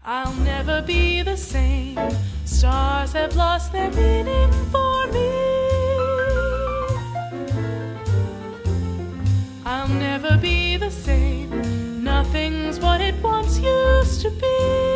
I'll never be the same. Stars have lost their meaning for me. I'll never be the same. Nothing's what it once used to be.